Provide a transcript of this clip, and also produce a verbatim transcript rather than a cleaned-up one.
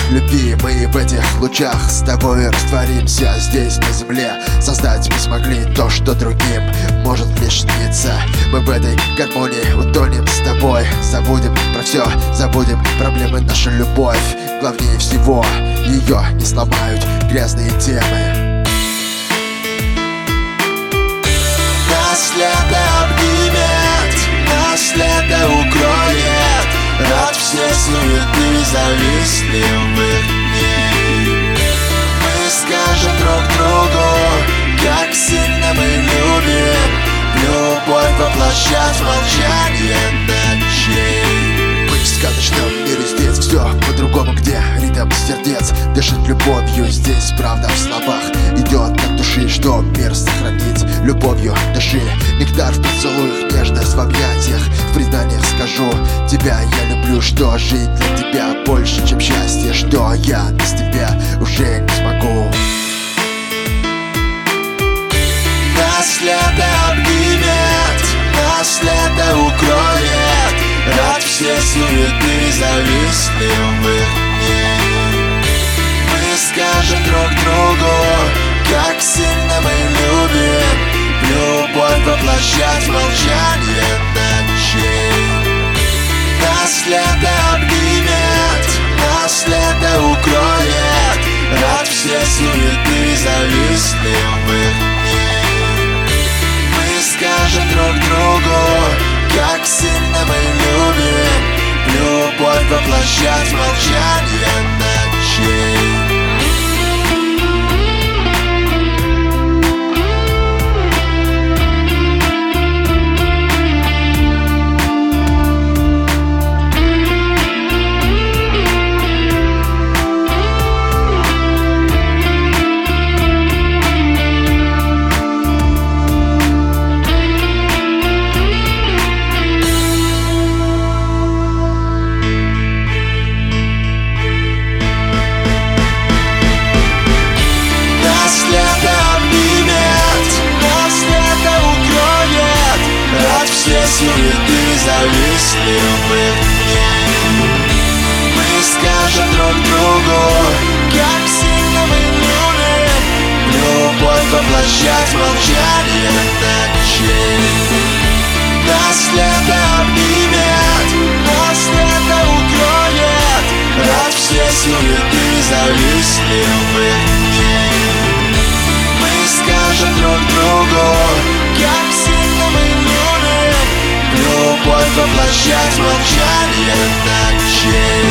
любви. Мы в этих лучах с тобой растворимся здесь на земле. Создать мы смогли то, что другим может лишь сниться. Мы в этой гармонии утонем с тобой. Забудем про все, забудем проблемы, нашу любовь. Главнее всего, ее не сломают грязные темы. Нас лето обнимет, нас лето укроет от всей суеты завистливых дней. Мы скажем друг другу, как сильно мы любим, любовь воплощать в молчание ночей. Мы в сказочном мире, здесь все по-другому, где ритм сердец дышит любовью. Здесь правда в словах идет от души, что мир сохранить любовью дыши. Нектар в поцелуях, нежность в объятиях, в признаниях скажу: тебя я люблю, что жить для тебя больше, чем счастье, что я без тебя уже не смогу. Нас лето обнимет, нас лето укроет от всей суеты завистливых дней. Мы скажем друг другу, как сильно мы любим, любовь воплощать в молчание ночей. Нас лето обнимет, нас лето укроет от всей суеты завистливых дней. Мы скажем друг другу, как сильно мы любим, любовь воплощать в молчание ночей. Суеты завистливых дней. Мы скажем друг другу, как сильно мы любим, любовь воплощать в молчание ночей. Нас лето обнимет, нас лето укроет от всей суеты завистливых дней. Мы скажем друг другу, как сильно мы любим, любовь воплощать в молчание ночей.